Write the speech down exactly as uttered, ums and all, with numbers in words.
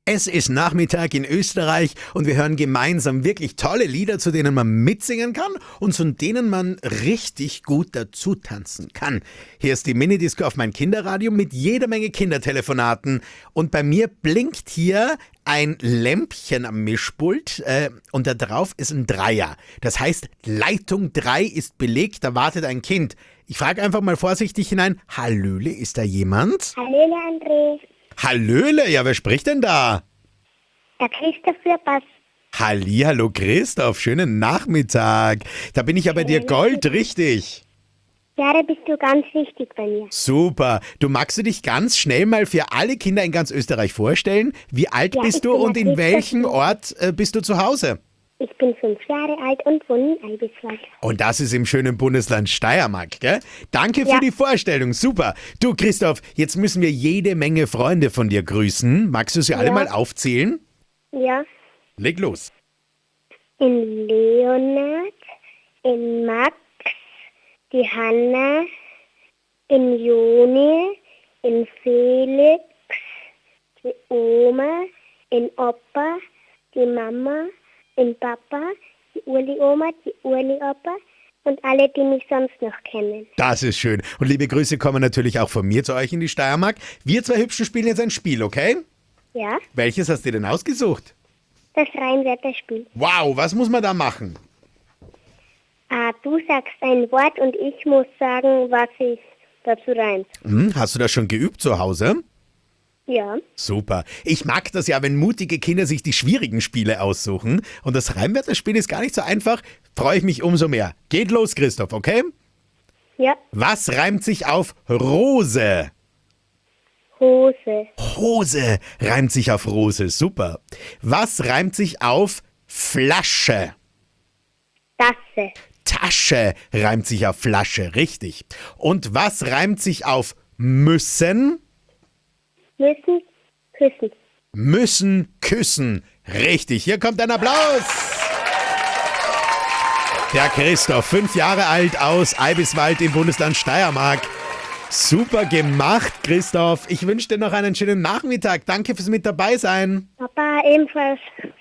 Es ist Nachmittag in Österreich und wir hören gemeinsam wirklich tolle Lieder, zu denen man mitsingen kann und zu denen man richtig gut dazu tanzen kann. Hier ist die Minidisco auf mein Kinderradio mit jeder Menge Kindertelefonaten und bei mir blinkt hier ein Lämpchen am Mischpult äh, und da drauf ist ein Dreier. Das heißt, Leitung drei ist belegt, da wartet ein Kind. Ich frage einfach mal vorsichtig hinein, Hallöle, ist da jemand? Hallöle, André. Hallöle, ja, wer spricht denn da? Der Christoph Fürpass. Hallihallo Christoph, schönen Nachmittag. Da bin ich ja bei dir Gold, richtig? Ja, da bist du ganz wichtig bei mir. Super. Du magst du dich ganz schnell mal für alle Kinder in ganz Österreich vorstellen? Wie alt Ja, bist ich du bin und der in Christoph. welchem Ort äh, bist du zu Hause? Ich bin fünf Jahre alt und wohne in Eibiswald. Und das ist im schönen Bundesland Steiermark, gell? Danke für Ja. die Vorstellung, super. Du Christoph, jetzt müssen wir jede Menge Freunde von dir grüßen. Magst du sie alle Ja. mal aufzählen? Ja, Leg los. in Leonard, in Max, die Hanna, in Joni, in Felix, die Oma, in Opa, die Mama, in Papa, die Urli-Oma, die Urli-Opa und alle, die mich sonst noch kennen. Das ist schön. Und liebe Grüße kommen natürlich auch von mir zu euch in die Steiermark. Wir zwei Hübschen spielen jetzt ein Spiel, okay? Ja, Welches hast du denn ausgesucht? das Rheinwörterspiel. Wow, was muss man da machen? Ah, du sagst ein Wort und ich muss sagen, was ich dazu reimt. Hm, hast du das schon geübt zu Hause? Ja, Super. Ich mag das ja, wenn mutige Kinder sich die schwierigen Spiele aussuchen. Und das Reimwörterspiel ist gar nicht so einfach. Freue ich mich umso mehr. Geht los, Christoph, okay? ja, Was reimt sich auf Rose? Hose, Hose reimt sich auf Rose. Super. Was reimt sich auf Flasche? Tasse, Tasche reimt sich auf Flasche. Richtig. Und was reimt sich auf müssen? müssen, küssen. Müssen küssen. Richtig, hier kommt ein Applaus. Der Christoph, fünf Jahre alt aus Eibiswald im Bundesland Steiermark. Super gemacht, Christoph. Ich wünsche dir noch einen schönen Nachmittag. Danke fürs mit dabei sein. Papa, ebenfalls.